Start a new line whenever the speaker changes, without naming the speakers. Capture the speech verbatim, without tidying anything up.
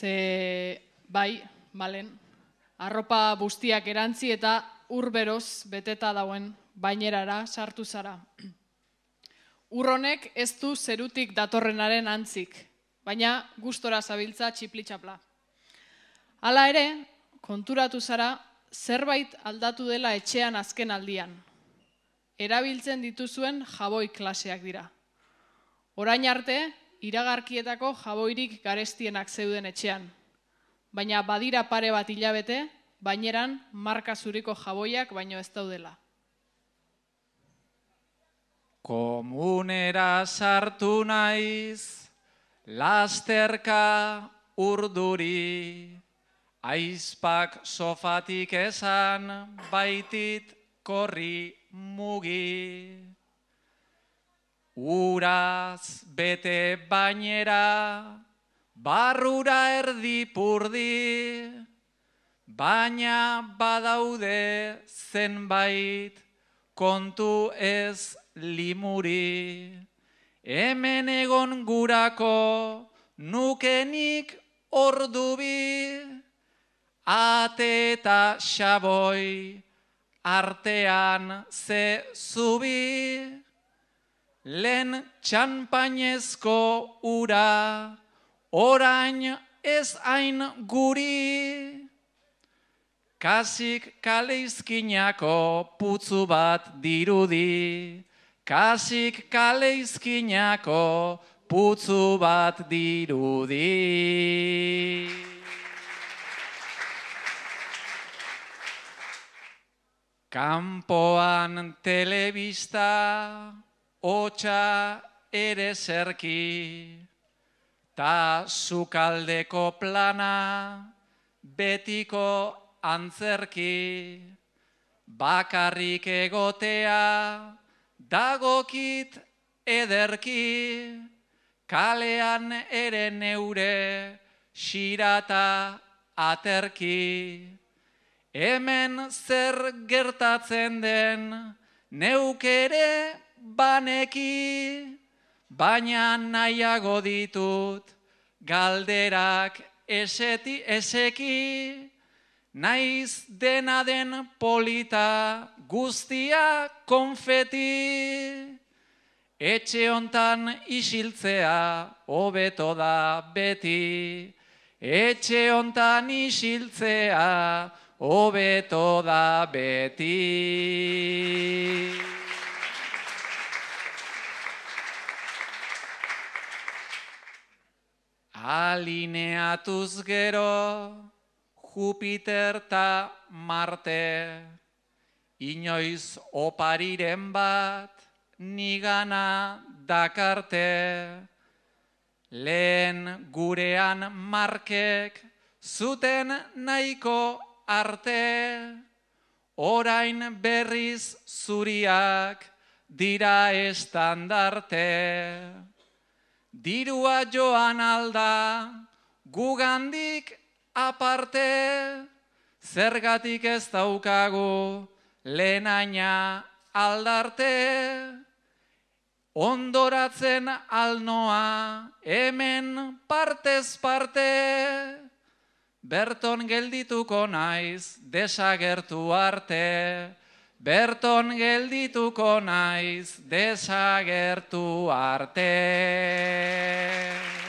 Ze, bai, malen, arropa bustiak erantzi eta urberoz beteta dauen bainerara sartu zara. Urronek ez du zerutik datorrenaren antzik, baina gustora zabiltza txipli-txapla. Hala ere, konturatu zara, zerbait aldatu dela etxean azken aldian. Erabiltzen dituzuen jaboi klaseak dira. Orain arte, iragarkietako jaboirik garestienak zeuden etxean. Baina badira pare bat hilabete, baineran marka zuriko jaboiak baino ez daudela.
Komunera sartu naiz, lasterka urduri, aizpak sofatik esan baitit korri mugi. Uraz bete bainera, barrura erdi purdi, baina badaude zenbait kontu ez limuri. Hemen egon gurako nukenik ordubi, ate eta xaboi artean ze zubi. Lehen txanpainezko ura, orain ez hain guri. Kasik kaleizkinako putzu bat dirudi, kasik kaleizkinako putzu bat dirudi. Kanpoan telebista, hotxa ere zerki, ta sukaldeko plana, betiko antzerki, bakarrik egotea, dagokit ederki, kalean ere neure, xirata aterki. Hemen zer gertatzen den, neuk ere baneki, baina nahiago ditut galderak eseti, eseki, naiz dena den polita guztia konfeti. Etxe hontan isiltzea hobeto da beti, etxe hontan isiltzea hobeto da beti. Alineatuz gero, Jupiter ta Marte, inoiz opariren bat nigana dakarte. Lehen gurean Markek zuten nahiko arte, orain berriz zuriak dira estandarte. Dirua joan alda, gugandik aparte, zergatik ez daukagu lehenaina aldarte. Ondoratzen alnoa, hemen partez parte, berton geldituko naiz desagertu arte. Berton geldituko naiz desagertu arte.